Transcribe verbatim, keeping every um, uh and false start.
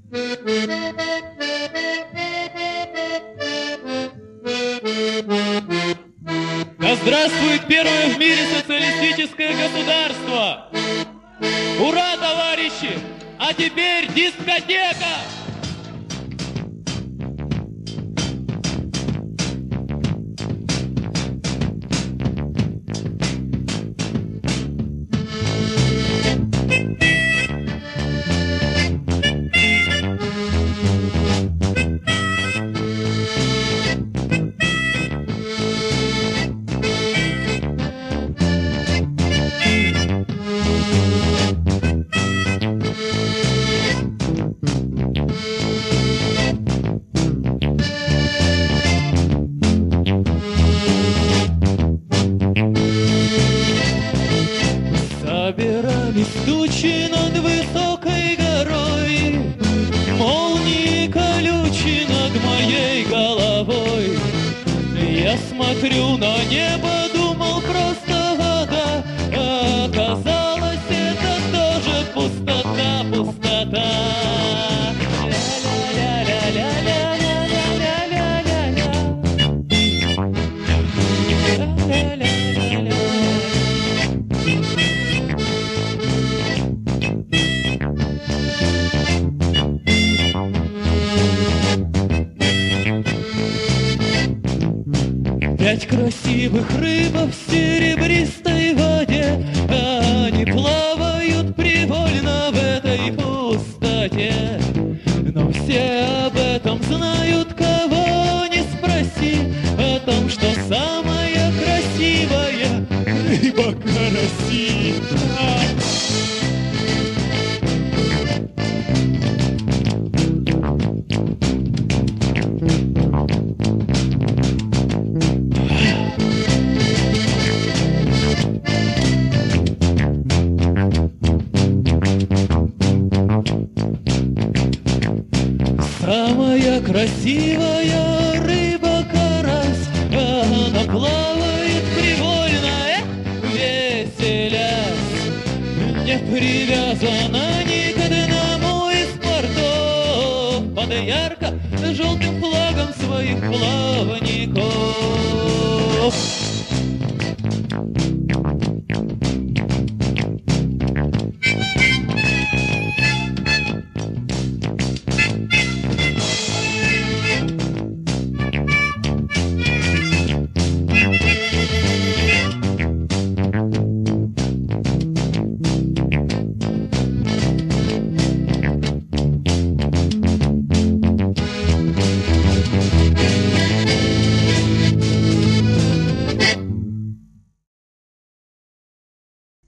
Да здравствует первое в мире социалистическое государство! Ура, товарищи! А теперь дискотека! Собирались тучи над высокой горой, молнии колючи над моей головой. Я смотрю на небо, думал, просто вода, а оказалось, это тоже пустота, пустота. Пять красивых рыбок в серебристой воде, они плавают привольно в этой пустоте. Но все об этом знают, кого не спроси, о том, что самая красивая рыба караси. Самая красивая рыба карась, она плавает привольно, эх, веселясь, не привязана ни к одному из портов, под ярко-желтым флагом своих плавников.